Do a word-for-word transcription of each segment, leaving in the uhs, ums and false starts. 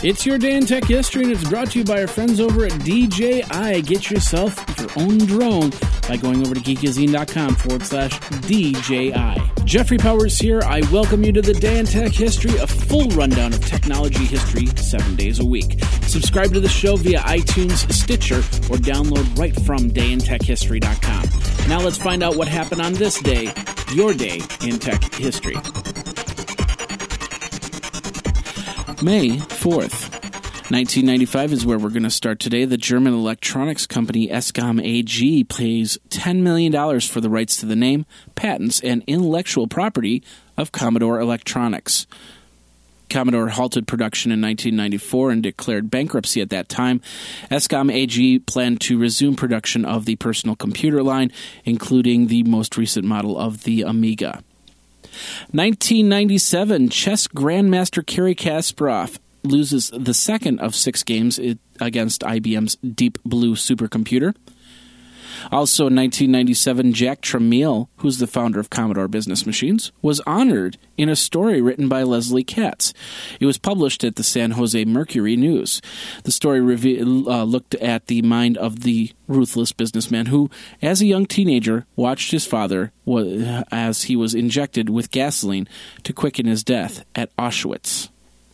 It's your day in tech history, and it's brought to you by our friends over at D J I. Get yourself your own drone by going over to geekazine.com forward slash DJI. Jeffrey Powers here. I welcome you to the Day in Tech History, a full rundown of technology history seven days a week. Subscribe to the show via iTunes, Stitcher, or download right from day in tech history dot com. Now let's find out what happened on this day, your day in tech history. May fourth, nineteen ninety-five is where we're going to start today. The German electronics company Escom A G pays ten million dollars for the rights to the name, patents, and intellectual property of Commodore Electronics. Commodore halted production in nineteen ninety-four and declared bankruptcy at that time. Escom A G planned to resume production of the personal computer line, including the most recent model of the Amiga. nineteen ninety-seven, chess grandmaster Garry Kasparov loses the second of six games against I B M's Deep Blue supercomputer. Also in nineteen ninety-seven, Jack Tramiel, who's the founder of Commodore Business Machines, was honored in a story written by Leslie Katz. It was published at the San Jose Mercury News. The story reve- uh, looked at the mind of the ruthless businessman who, as a young teenager, watched his father w- as he was injected with gasoline to quicken his death at Auschwitz.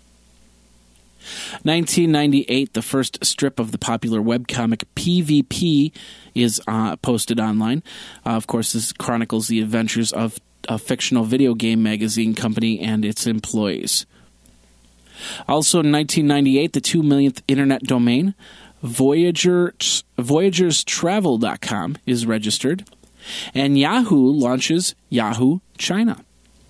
nineteen ninety-eight, the first strip of the popular webcomic P V P is uh, posted online. Uh, of course, this chronicles the adventures of a fictional video game magazine company and its employees. Also in nineteen ninety-eight, the two millionth internet domain, Voyagers, voyagers travel dot com, is registered. And Yahoo launches Yahoo China.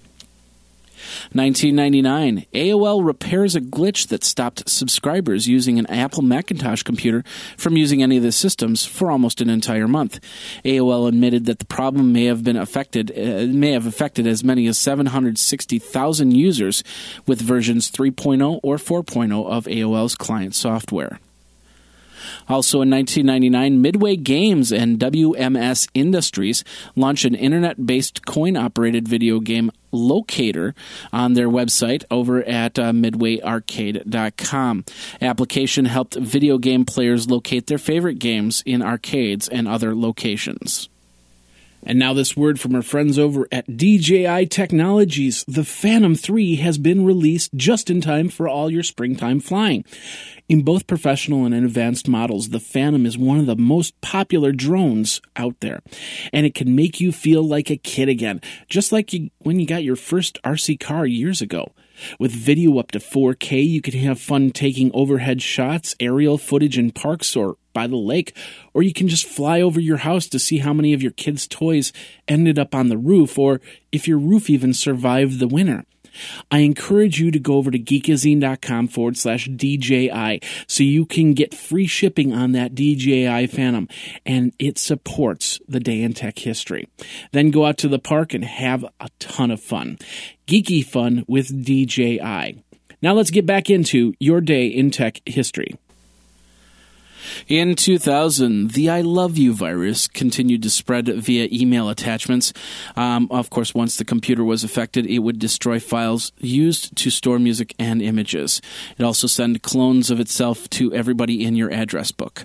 nineteen ninety-nine, A O L repairs a glitch that stopped subscribers using an Apple Macintosh computer from using any of the systems for almost an entire month. A O L admitted that the problem may have been affected, uh, may have affected as many as seven hundred sixty thousand users with versions three point oh or four point oh of A O L's client software. Also in nineteen ninety-nine, Midway Games and W M S Industries launch an internet-based coin-operated video game locator on their website over at uh, midway arcade dot com. Application helped video game players locate their favorite games in arcades and other locations. And now this word from our friends over at D J I Technologies. The Phantom three has been released just in time for all your springtime flying. In both professional and advanced models, the Phantom is one of the most popular drones out there. And it can make you feel like a kid again, just like you, when you got your first R C car years ago. With video up to four K, you can have fun taking overhead shots, aerial footage in parks or by the lake, or you can just fly over your house to see how many of your kids' toys ended up on the roof, or if your roof even survived the winter. I encourage you to go over to geekazine.com forward slash DJI so you can get free shipping on that D J I Phantom, and it supports the Day in Tech History. Then go out to the park and have a ton of fun. Geeky fun with D J I. Now let's get back into your Day in Tech History. In two thousand, the I Love You virus continued to spread via email attachments. Um, of course, once the computer was affected, it would destroy files used to store music and images. It also sent clones of itself to everybody in your address book.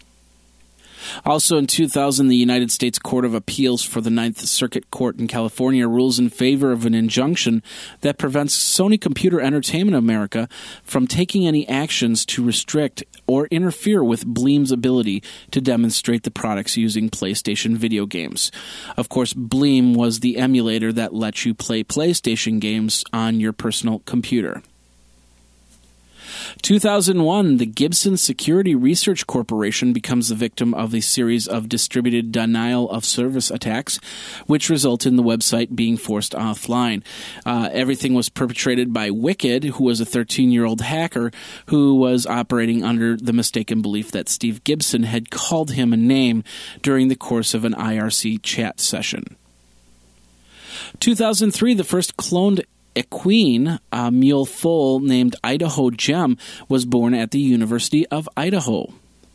Also in two thousand, the United States Court of Appeals for the Ninth Circuit Court in California rules in favor of an injunction that prevents Sony Computer Entertainment America from taking any actions to restrict or interfere with Bleem's ability to demonstrate the products using PlayStation video games. Of course, Bleem was the emulator that lets you play PlayStation games on your personal computer. two thousand one, the Gibson Security Research Corporation becomes the victim of a series of distributed denial-of-service attacks, which result in the website being forced offline. Uh, everything was perpetrated by Wicked, who was a thirteen-year-old hacker who was operating under the mistaken belief that Steve Gibson had called him a name during the course of an I R C chat session. two thousand three, the first cloned equine, a mule foal named Idaho Gem, was born at the University of Idaho.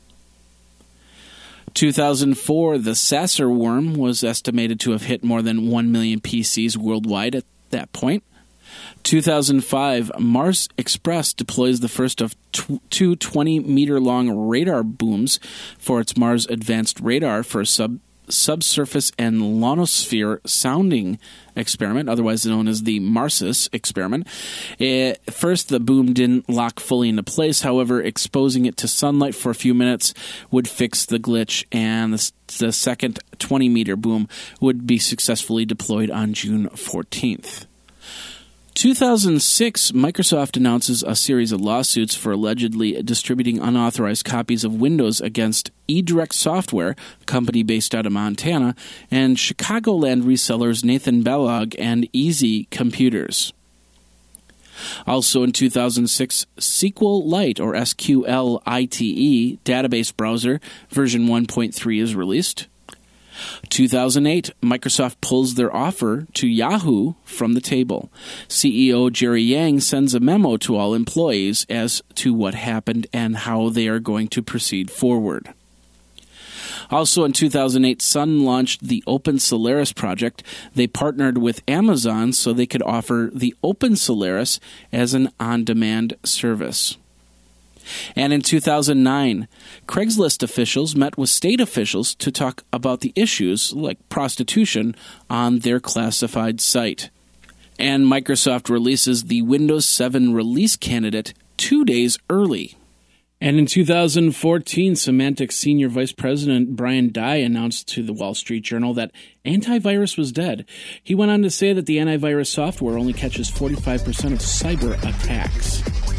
two thousand four, the Sasser worm was estimated to have hit more than one million P Cs worldwide at that point. two thousand five, Mars Express deploys the first of tw- two twenty-meter-long radar booms for its Mars Advanced Radar for a sub subsurface and ionosphere sounding experiment, otherwise known as the MARSIS experiment. At first, the boom didn't lock fully into place. However, exposing it to sunlight for a few minutes would fix the glitch, and the, the second twenty-meter boom would be successfully deployed on June fourteenth. two thousand six, Microsoft announces a series of lawsuits for allegedly distributing unauthorized copies of Windows against eDirect Software, a company based out of Montana, and Chicagoland resellers Nathan Bellog and Easy Computers. Also in two thousand six, SQLite, or S Q L I T E, database browser, version one point three is released. two thousand eight, Microsoft pulls their offer to Yahoo from the table. C E O Jerry Yang sends a memo to all employees as to what happened and how they are going to proceed forward. Also in two thousand eight, Sun launched the Open Solaris project. They partnered with Amazon so they could offer the Open Solaris as an on-demand service. And in two thousand nine, Craigslist officials met with state officials to talk about the issues like prostitution on their classified site. And Microsoft releases the Windows seven release candidate two days early. And in two thousand fourteen, Symantec Senior Vice President Brian Dye announced to the Wall Street Journal that antivirus was dead. He went on to say that the antivirus software only catches forty-five percent of cyber attacks.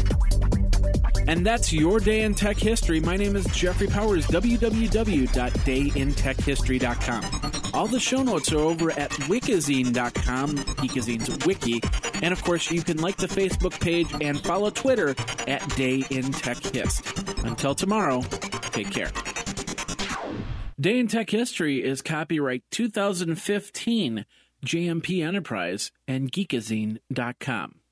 And that's your day in tech history. My name is Jeffrey Powers, w w w dot day in tech history dot com. All the show notes are over at wikizine dot com, Geekazine's wiki. And, of course, you can like the Facebook page and follow Twitter at DayInTechHist. Until tomorrow, take care. Day in Tech History is copyright two thousand fifteen, J M P Enterprise and Geekazine dot com.